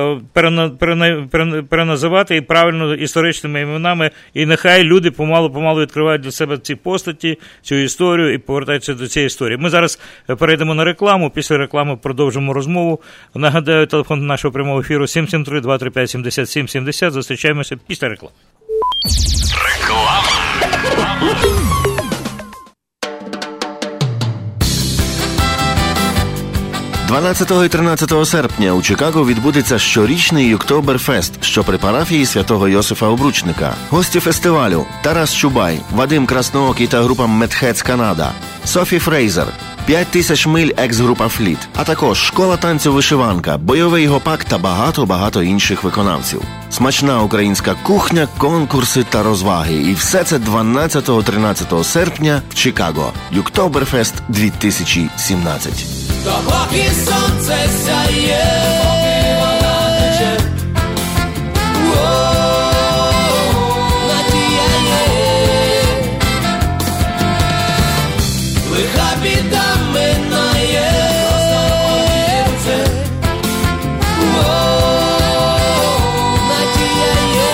переназивати і правильно історичними іменами, і нехай люди помалу відкривають для себе ці постаті, цю історію і повертаються до цієї історії. Ми зараз перейдемо на рекламу, після реклами продовжимо розмову. Нагадаю, телефон нашого прямого ефіру 773-235-7770. Зустрічаємося після реклами.
Реклама.
12 і 13 серпня у Чикаго відбудеться щорічний Юктоберфест, що при парафії святого Йосифа Обручника. Гості фестивалю – Тарас Чубай, Вадим Красноокий та група Медхец Канада, Софі Фрейзер, 5000 миль екс-група Фліт, а також школа танцю «Вишиванка», бойовий гопак та багато інших виконавців. Смачна українська кухня, конкурси та розваги. І все це 12-13 серпня в Чикаго. Юктоберфест 2017.
Допоки сонце сяє, поки вода тече, надія є, лиха біда минає, просто повір це, надія є.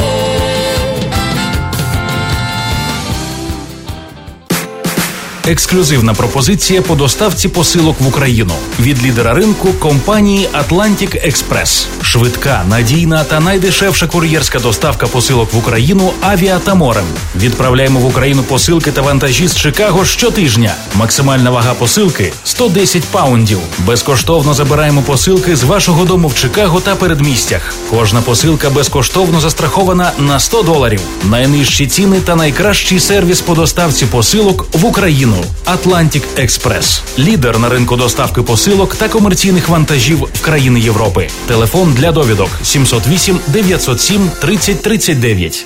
Ексклюзивна пропозиція по доставці посилок в Україну від лідера ринку компанії Atlantic Express. Швидка, надійна та найдешевша кур'єрська доставка посилок в Україну авіа та морем. Відправляємо в Україну посилки та вантажі з Чикаго щотижня. Максимальна вага посилки – 110 паундів. Безкоштовно забираємо посилки з вашого дому в Чикаго та передмістях. Кожна посилка безкоштовно застрахована на $100. Найнижчі ціни та найкращий сервіс по доставці посилок в Україну. Atlantic Express. Лідер на ринку доставки посилок та комерційних вантажів в країни Європи. Телефон для довідок 708 907 3039.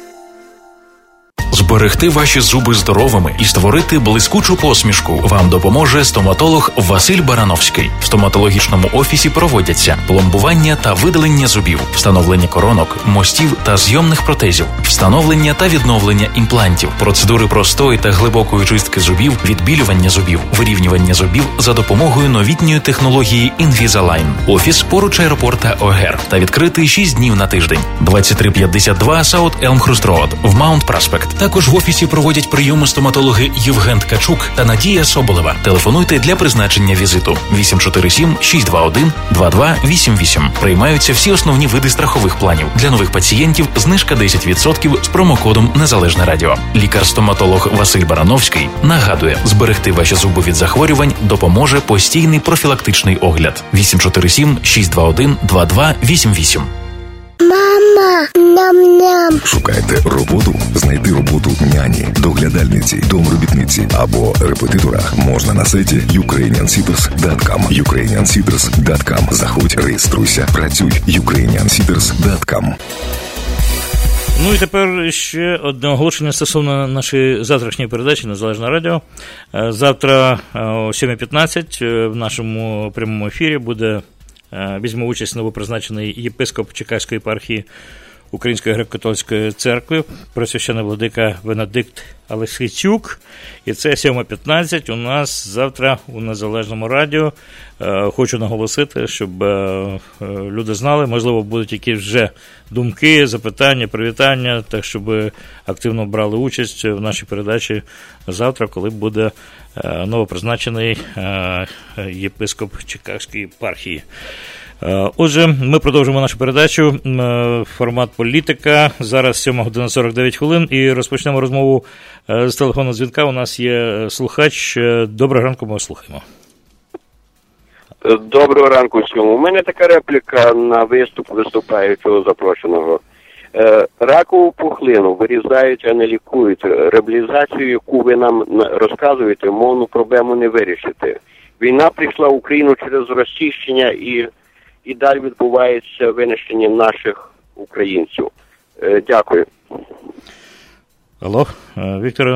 Зберегти ваші зуби здоровими і створити блискучу посмішку вам допоможе стоматолог Василь Барановський. В стоматологічному офісі проводяться пломбування та видалення зубів, встановлення коронок, мостів та зйомних протезів, встановлення та відновлення імплантів, процедури простої та глибокої чистки зубів, відбілювання зубів, вирівнювання зубів за допомогою новітньої технології Invisalign. Офіс поруч аеропорта Огер та відкритий 6 днів на тиждень. 2352 South Elmhurst Road в Маунт Проспект. Також в офісі проводять прийоми стоматологи Євген Ткачук та Надія Соболева. Телефонуйте для призначення візиту 847-621-2288. Приймаються всі основні види страхових планів. Для нових пацієнтів знижка 10% з промокодом «Незалежне радіо». Лікар-стоматолог Василь Барановський нагадує, зберегти ваші зуби від захворювань допоможе постійний профілактичний огляд. 847-621-2288.
Мама, ням-ням.
Шукаєте роботу? Знайти роботу няні, доглядальниці, домробітниці або репетитора можна на сайті ukrainianseaters.com. ukrainianseaters.com. Заходь, реєструйся, працюй. ukrainianseaters.com.
Ну і тепер ще одне оголошення стосовно нашої завтрашньої передачі «Незалежне радіо». Завтра о 7:15 в нашому прямому ефірі візьме участь новопризначений єпископ Чикагської єпархії Української греко-католицької церкви, пресвященний владика Венедикт Алексійчук. І це 7:15 у нас завтра у Незалежному радіо. Хочу наголосити, щоб люди знали, можливо, будуть якісь вже думки, запитання, привітання, так щоб активно брали участь в нашій передачі завтра, коли буде новопризначений єпископ Чикагської єпархії. Отже, ми продовжуємо нашу передачу, формат політика. Зараз 7:49 і розпочнемо розмову з телефонного дзвінка. У нас є слухач. Доброго ранку, ми вас слухаємо.
Доброго ранку всьому. У мене така репліка на виступ виступаючого запрошеного. Ракову пухлину вирізають, а не лікують. Реабілітацію, яку ви нам розказуєте, мовну проблему не вирішите. Війна прийшла в Україну через розчищення і далі відбувається винищення наших українців. Дякую.
Алло, Вікторе,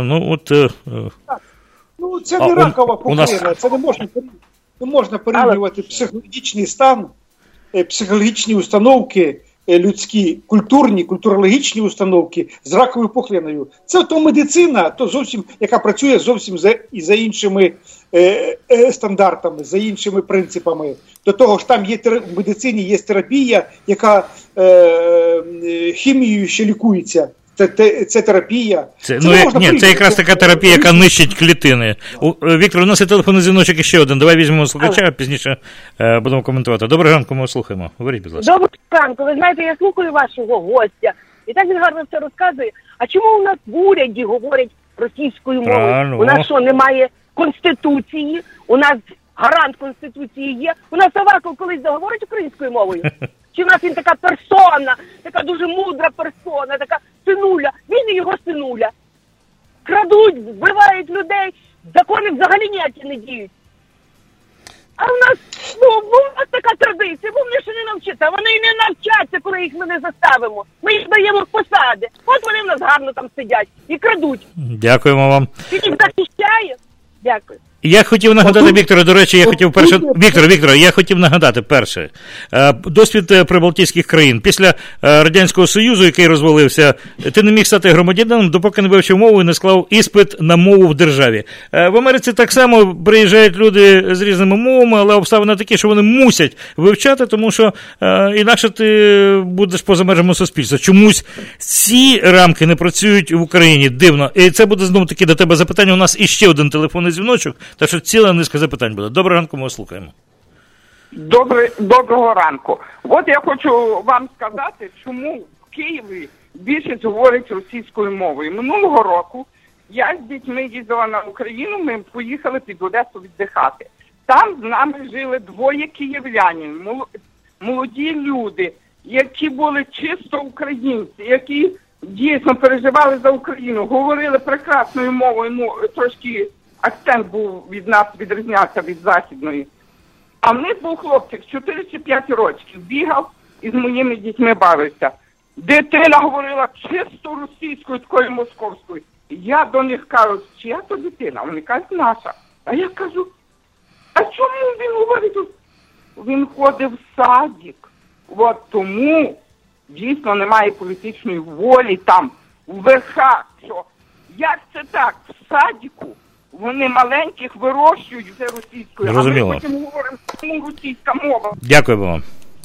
це не ракова пухлина, це не можна порівнювати психологічний стан, психологічні установки людські, культурологічні установки з раковою пухлиною. Це то медицина, то зовсім, яка працює зовсім за іншими стандартами, за іншими принципами. До того ж, там є в медицині є терапія, яка хімією ще лікується. Це терапія.
Це якраз така терапія, яка нищить клітини. Віктор, у нас є телефонний дзвіночок іще один. Давай візьмемо слухача, а пізніше будемо коментувати. Доброго ранку, ми слухаємо. Говоріть, будь ласка.
Доброго ранку. Ви знаєте, я слухаю вашого гостя. І так він гарно все розказує. А чому у нас в уряді говорять російською мовою? У нас що, немає Конституції? У нас гарант Конституції є? У нас Аваков колись заговорить українською мовою? Чи в нас він така персона, така дуже мудра персона, така синуля? Він і його синуля. Крадуть, вбивають людей, закони взагалі ніякі не діють. А у нас, у нас така традиція, бо вони ще не навчаться. Вони і не навчаться, коли їх ми не заставимо. Ми їх даємо в посади. От вони в нас гарно там сидять і крадуть.
Дякуємо вам.
Він їх захищає? Дякую.
Я хотів нагадати, Вікторе, до речі, Віктор, я хотів нагадати перше. Досвід прибалтійських країн. Після Радянського Союзу, який розвалився, ти не міг стати громадянином, допоки не вивчив мову і не склав іспит на мову в державі. В Америці так само приїжджають люди з різними мовами, але обставини такі, що вони мусять вивчати, тому що інакше ти будеш поза межами суспільства. Чомусь ці рамки не працюють в Україні. Дивно. І це буде знову таки до тебе запитання. У нас іще один телефонний дзвіночок. Так що ціла низка запитань буде. Доброго ранку, ми слухаємо.
Доброго ранку. От я хочу вам сказати, чому в Києві більшість говорить російською мовою. Минулого року я з дітьми їздила на Україну, ми поїхали під Одесу віддихати. Там з нами жили двоє київлянин, молоді люди, які були чисто українці, які дійсно переживали за Україну, говорили прекрасною мовою, трошки акцент був від нас, відрізнявся від західної. А в них був хлопчик 4 чи 5 років, бігав і з моїми дітьми бавився. Дитина говорила чисто російською, такою московською. Я до них кажу, чия то дитина? Вони кажуть, наша. А я кажу, а чому він говорить? Він ходив в садик. От тому дійсно немає політичної волі там, в верхах, що як це так, в садику вони маленьких вирощують вже російською,
зрозуміло.
А ми потім говоримо, чому російська мова.
Дякую вам.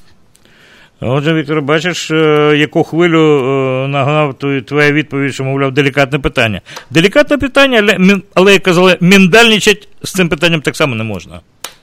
Отже, Віктор, бачиш, яку хвилю нагнав твоя відповідь, що, мовляв, делікатне питання. Делікатне питання, але, як казали, міндальничать з цим питанням так само не можна.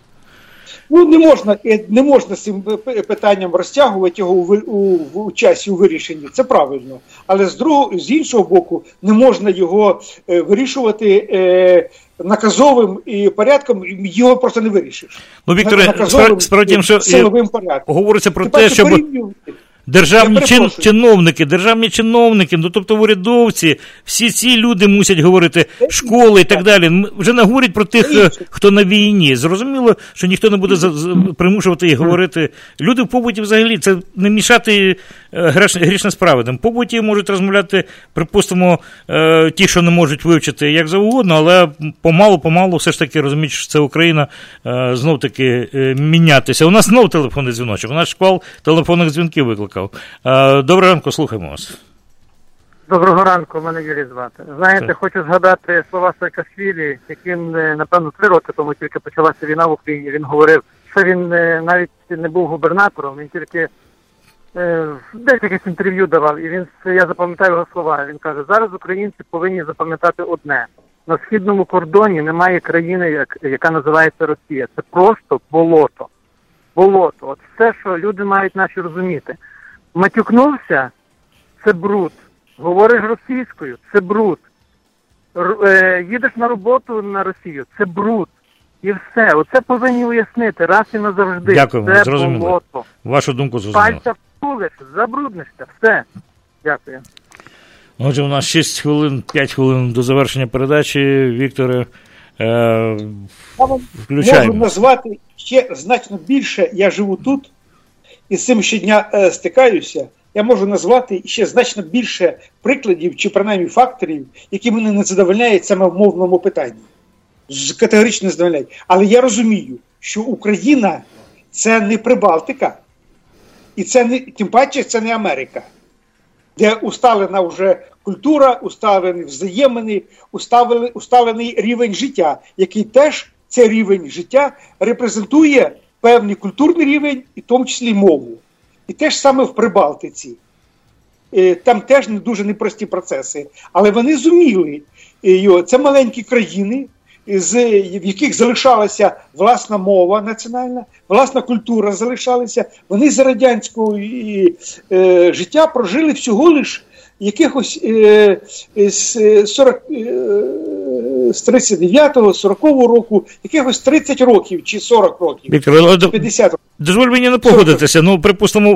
Не можна з цим питанням розтягувати його у часі, у вирішенні. Це правильно. Але з іншого боку, не можна його вирішувати наказовим порядком, його просто не вирішиш.
Вікторе, справді тим, що говориться про те, щоб державні чиновники, тобто урядовці, всі ці люди мусять говорити, школи і так далі. Вже не говорять про тих, хто на війні. Зрозуміло, що ніхто не буде примушувати їх говорити. Люди в побуті взагалі, це не мішати грішне справедним. В побуті можуть розмовляти, припустимо, ті, що не можуть вивчити як завгодно, але помалу все ж таки розуміють, що це Україна, знов-таки мінятися. У нас знов телефонний дзвіночок, у нас шквал телефонних дзвінків викликав. Доброго ранку, слухаємо вас.
Доброго ранку, мене Юрій звати. Знаєте, хочу згадати слова Саакашвілі, яким, напевно, 3 роки тому тільки почалася війна в Україні. Він говорив, що він навіть не був губернатором, він тільки десь якесь інтерв'ю давав, і я запам'ятаю його слова. Він каже, зараз українці повинні запам'ятати одне. На східному кордоні немає країни, яка називається Росія. Це просто болото. Болото. От все, що люди мають наші розуміти. Матюкнувся – це бруд. Говориш російською – це бруд. Їдеш на роботу на Росію – це бруд. І все. Оце повинні уяснити раз і назавжди.
Дякуємо,
це
зрозуміло.
болото.
Вашу думку зрозуміло.
Пальця втулиш, забруднишся. Все. Дякую.
Отже, у нас 6 хвилин, 5 хвилин до завершення передачі. Вікторе, включаємо.
Можу назвати ще значно більше. Я живу тут і з цим щодня стикаюся. я можу назвати ще значно більше прикладів чи принаймні факторів, які мене не задовольняють саме в мовному питанні. Категорично не задовольняють. Але я розумію, що Україна – це не Прибалтика, і це не, тим паче це не Америка, де усталена вже культура, усталені взаємини, усталений рівень життя, який теж цей рівень життя репрезентує певний культурний рівень, і в тому числі мову. І теж саме в Прибалтиці. Там теж не дуже непрості процеси. Але вони зуміли. Це маленькі країни, в яких залишалася власна мова національна, власна культура залишалася. Вони за радянського життя прожили всього лиш якихось з 39-го, 40-го року, якихось 30 років чи 40 років.
Віктор,
50 років.
Дозволь мені не погодитися. Ну, припустимо,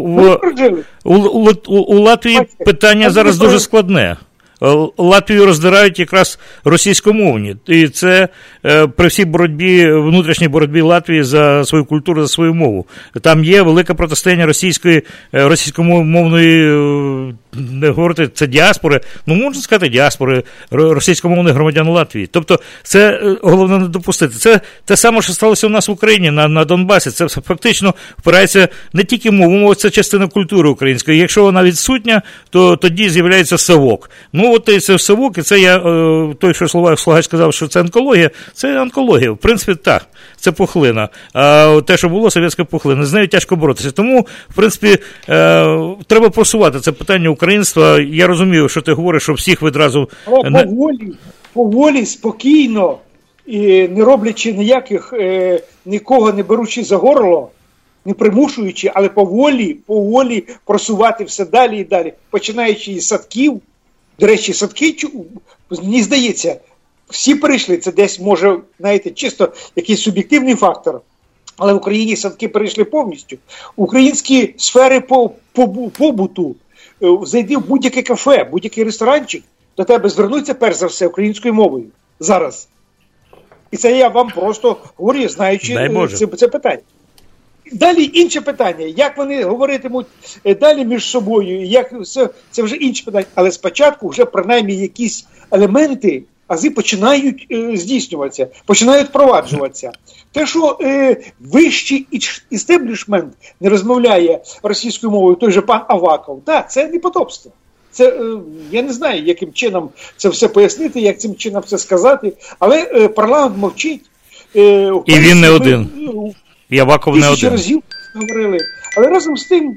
у Латвії питання зараз дуже складне. Латвію роздирають якраз російськомовні. І це при всій боротьбі, внутрішній боротьбі Латвії за свою культуру, за свою мову. Там є велике протистояння російськомовної, не говорити, це діаспори, ну можна сказати діаспори, російськомовних громадян Латвії. Тобто це головне не допустити. Це те саме, що сталося у нас в Україні, на Донбасі. Це фактично впирається не тільки мова, це частина культури української. Якщо вона відсутня, то тоді з'являється совок. Ну, от це совок, і це я, той, що Слугач сказав, що це онкологія, це онкологія. В принципі, так, це пухлина. А те, що було, совєтська пухлина, з нею тяжко боротися. Тому, в принципі, треба просувати це питання українства. Я розумію, що ти говориш, що всіх відразу... Поволі,
спокійно, і не роблячи ніяких, нікого не беручи за горло, не примушуючи, але поволі просувати все далі і далі, починаючи із садків. До речі, садки, мені здається, всі перейшли, це десь може, знаєте, чисто якийсь суб'єктивний фактор, але в Україні садки перейшли повністю. Українські сфери побуту, зайди в будь-яке кафе, будь-який ресторанчик, до тебе звернуться перш за все українською мовою зараз. І це я вам просто говорю, знаючи це питання. Далі інше питання, як вони говоритимуть далі між собою, як це вже інше питання. Але спочатку вже принаймні якісь елементи, ази починають здійснюватися, починають впроваджуватися. Те, що вищий істеблішмент не розмовляє російською мовою, той же пан Аваков, так, це неподобство. Це, я не знаю, яким чином це все пояснити, як цим чином це сказати, але парламент мовчить.
І він не один. І Аваков не один.
Разів говорили. Але разом з тим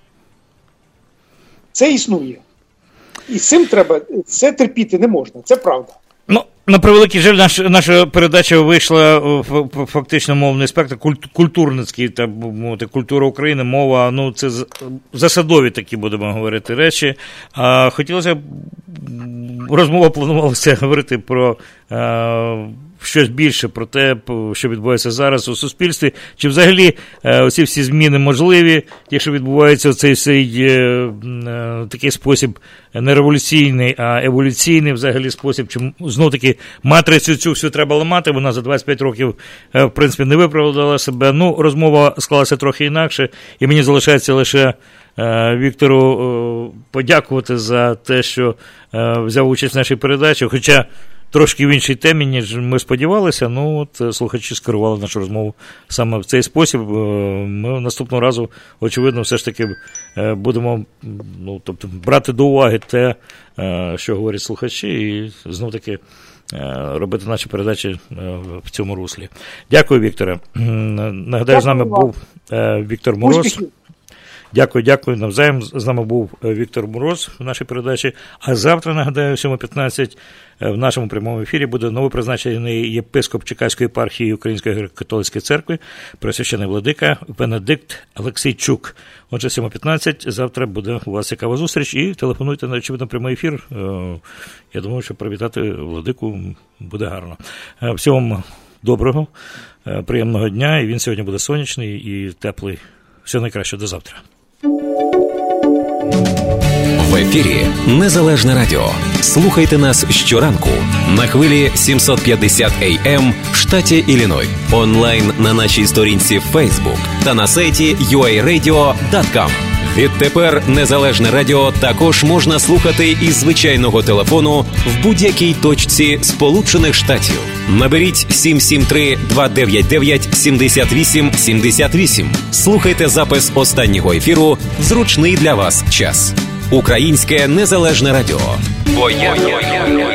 це існує. І з цим треба, це терпіти не можна, це правда.
Ну, на превеликий жаль, наша передача вийшла в фактично мовний спектр, культурницький, так мовити, культура України, мова, ну це засадові такі, будемо говорити, речі. А хотілося б, розмова планувалася говорити про щось більше про те, що відбувається зараз у суспільстві, чи взагалі оці всі зміни можливі, ті, що відбуваються в цей такий спосіб не революційний, а еволюційний взагалі спосіб, чи знов-таки матрицю цю всю треба ламати, вона за 25 років, в принципі, не виправдала себе. Ну, розмова склалася трохи інакше, і мені залишається лише Віктору подякувати за те, що взяв участь в нашій передачі, хоча трошки в іншій темі, ніж ми сподівалися, ну от слухачі скерували нашу розмову саме в цей спосіб. Ми наступного разу, очевидно, все ж таки будемо, ну, тобто, брати до уваги те, що говорять слухачі, і знов-таки робити наші передачі в цьому руслі. Дякую, Вікторе. Нагадаю, з нами був Віктор Мороз. Дякую, навзаєм. З нами був Віктор Мороз в нашій передачі. А завтра, нагадаю, 7:15 в нашому прямому ефірі буде новопризначений єпископ Чекаської єпархії Української греко-католицької церкви, преосвящений владика Венедикт Олексійчук. Отже, 7:15, завтра буде у вас цікава зустріч, і телефонуйте на, очевидно, прямий ефір. Я думаю, що привітати владику буде гарно. Всього вам доброго, приємного дня, і він сьогодні буде сонячний і теплий. Всього найкраще, до завтра.
В ефірі Незалежне Радіо. Слухайте нас щоранку на хвилі 750 AM в штаті Ілліной. Онлайн на нашій сторінці в Facebook та на сайті uaradio.com. Відтепер Незалежне радіо також можна слухати із звичайного телефону в будь-якій точці Сполучених Штатів. Наберіть 773-299-78-78. Слухайте запис останнього ефіру в зручний для вас час. Українське Незалежне радіо. Бо я